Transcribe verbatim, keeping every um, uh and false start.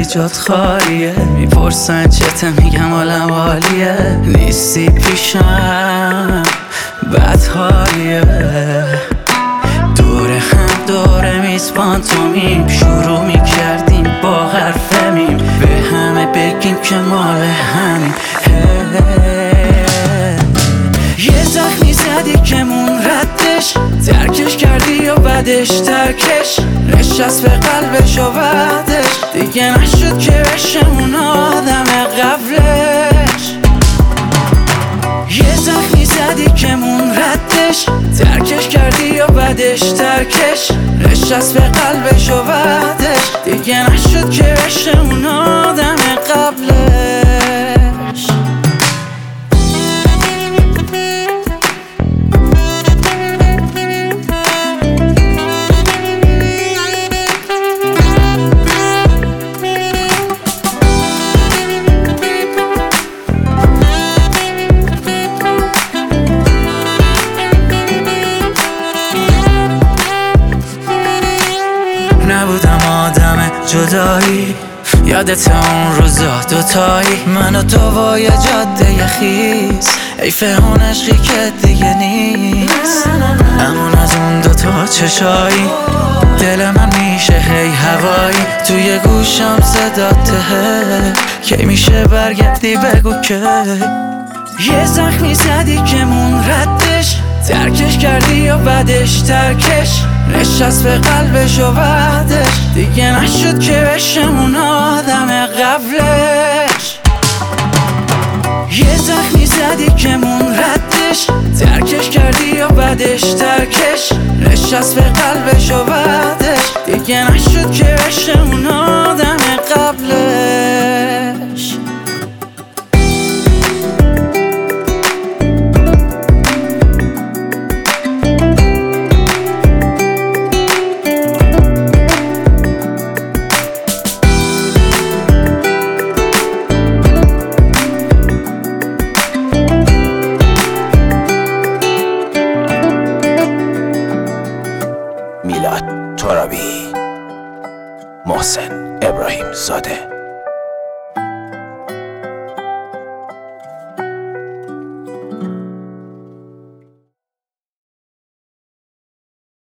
جات خالیه. میپرسن چته میگم حالم عالیه. نیستی پیشم بد حالیه. دور هم دور میز پانتومیم شروع میکردیم با حرف میم. به همه بگیم که مال همین. یه زخمی زدی که مون ردش، ترکش کردی یا بدش ترکش، نشست به قلبش و بعدش دیگه نشد که بشه اون آدم قبلش. یه زخمی زدی که مون ردش، ترکش کردی یا بدش ترکش، نشست به قلبش و بعدش دیگه نشد که بشه اون آدم قبلش. نبودم آدم جدایی، یادت اون روزا دوتایی، من و تو با یه جاده خیز، حیف اون عشقی که دیگه نیست. همون از اون دوتا چشایی، دل من میشه هی هوایی، توی گوشم صداته کی میشه برگردی بگو که. یه زخمی زدی که مون ردش، ترکش کردی یا بدش ترکش، نشست به قلبش و بعدش دیگه نشد که بشه اون آدم قبلش. یه زخمی زدی که مون ردش، ترکش کردی یا بدش ترکش، نشست به قلبش و بعدش دیگه نشد که بشه اون آدم قبلش. میلاد ترابی، محسن ابراهیم زاده.